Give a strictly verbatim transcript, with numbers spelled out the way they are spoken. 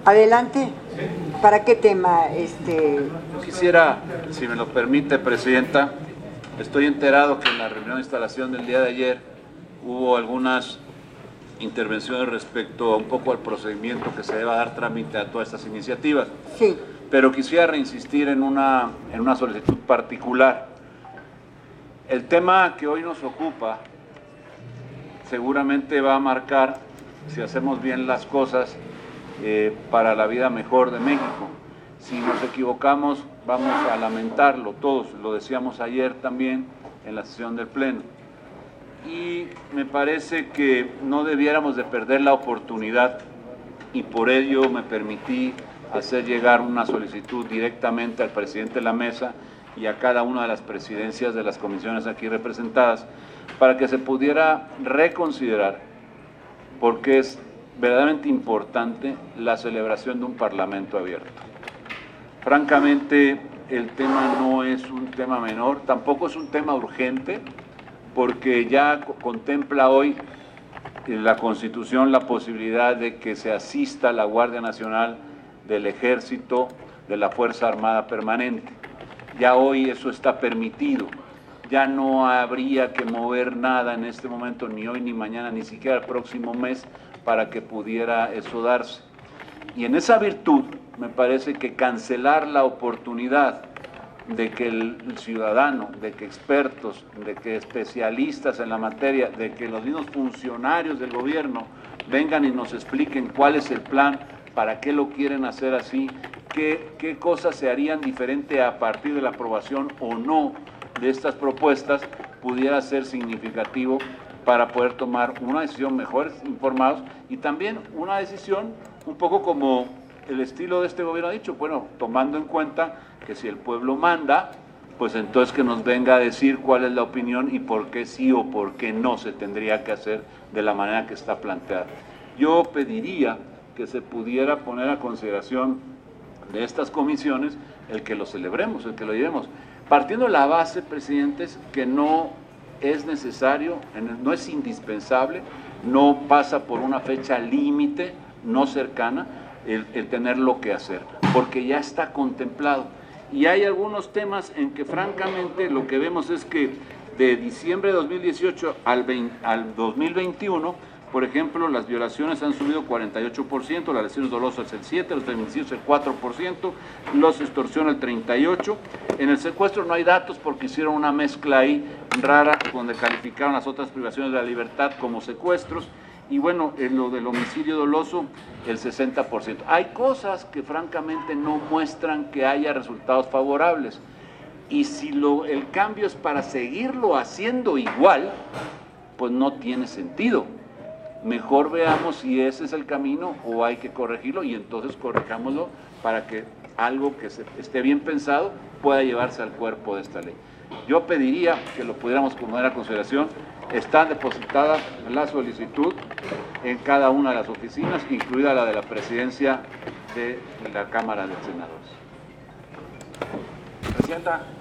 Adelante. ¿Para qué tema? Este... Yo quisiera, si me lo permite, Presidenta, estoy enterado que en la reunión de instalación del día de ayer hubo algunas intervenciones respecto a un poco al procedimiento que se deba dar trámite a todas estas iniciativas. Sí. Pero quisiera reinsistir en una, en una solicitud particular. El tema que hoy nos ocupa seguramente va a marcar, si hacemos bien las cosas, eh, para la vida mejor de México. Si nos equivocamos, vamos a lamentarlo todos, lo decíamos ayer también en la sesión del Pleno. Y me parece que no debiéramos de perder la oportunidad, y por ello me permití hacer llegar una solicitud directamente al presidente de la mesa y a cada una de las presidencias de las comisiones aquí representadas, para que se pudiera reconsiderar, porque es verdaderamente importante la celebración de un parlamento abierto. Francamente, el tema no es un tema menor, tampoco es un tema urgente, porque ya contempla hoy la Constitución la posibilidad de que se asista a la Guardia Nacional del Ejército, de la Fuerza Armada Permanente. Ya hoy eso está permitido, ya no habría que mover nada en este momento, ni hoy ni mañana, ni siquiera el próximo mes, para que pudiera eso darse. Y en esa virtud, me parece que cancelar la oportunidad de que el ciudadano, de que expertos, de que especialistas en la materia, de que los mismos funcionarios del gobierno vengan y nos expliquen cuál es el plan, para qué lo quieren hacer así, qué, qué cosas se harían diferente a partir de la aprobación o no de estas propuestas, pudiera ser significativo para poder tomar una decisión mejor informados y también una decisión un poco como el estilo de este gobierno ha dicho, bueno, tomando en cuenta que si el pueblo manda, pues entonces que nos venga a decir cuál es la opinión y por qué sí o por qué no se tendría que hacer de la manera que está planteada. Yo pediría que se pudiera poner a consideración de estas comisiones el que lo celebremos, el que lo llevemos, partiendo de la base, presidentes, que no es necesario, no es indispensable, no pasa por una fecha límite, no cercana, el, el tener lo que hacer, porque ya está contemplado. Y hay algunos temas en que francamente lo que vemos es que de diciembre de dos mil dieciocho al, veinte, al dos mil veintiuno, por ejemplo, las violaciones han subido cuarenta y ocho por ciento, las lesiones dolosas el siete por ciento, los feminicidios el cuatro por ciento, los extorsiones el treinta y ocho por ciento. En el secuestro no hay datos porque hicieron una mezcla ahí rara donde calificaron las otras privaciones de la libertad como secuestros. Y bueno, en lo del homicidio doloso, el sesenta por ciento. Hay cosas que francamente no muestran que haya resultados favorables. Y si lo, el cambio es para seguirlo haciendo igual, pues no tiene sentido. Mejor veamos si ese es el camino o hay que corregirlo y entonces corrijámoslo para que algo que se, esté bien pensado pueda llevarse al cuerpo de esta ley. Yo pediría que lo pudiéramos poner a consideración. Está depositada la solicitud en cada una de las oficinas, incluida la de la presidencia de la Cámara de Senadores. Presidenta.